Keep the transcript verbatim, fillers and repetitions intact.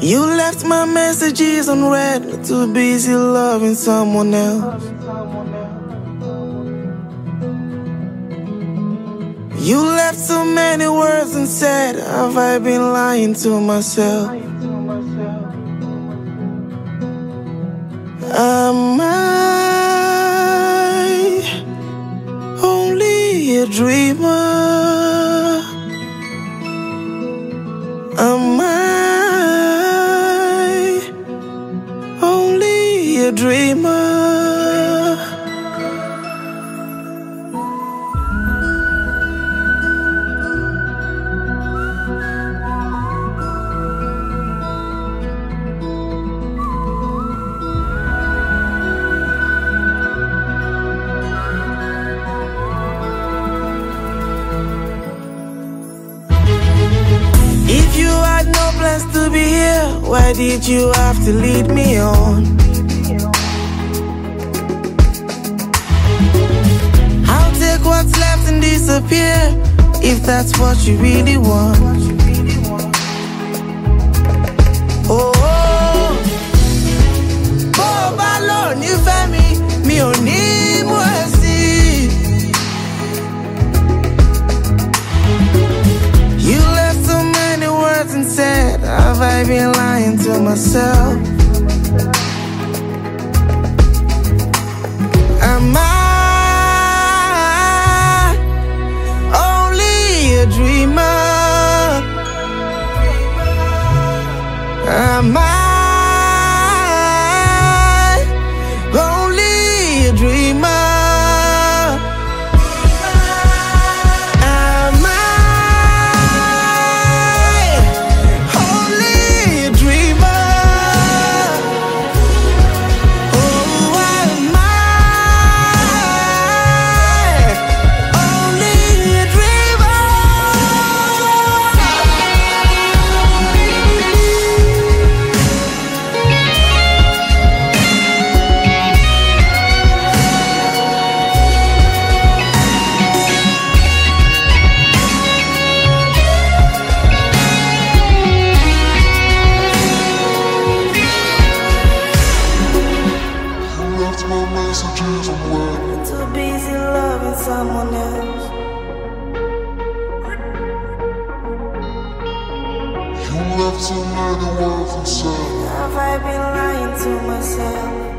You left my messages unread, too busy loving someone else. You left so many words unsaid, have I been lying to myself? Am I only a dreamer? Am I only a dreamer? If you had no plans to be here, why did you have to lead me on? I'll take what's left and disappear, if that's what you really want. Oh, oh, bó bá lọ nífẹ̀ẹ́ mi, mi ò ní mú ẹ sí. You left so many words and said, have I been lying to myself? Am I only a dreamer? Am I only a dreamer? Too busy loving someone else. You left so many words unsaid. Have I been lying to myself?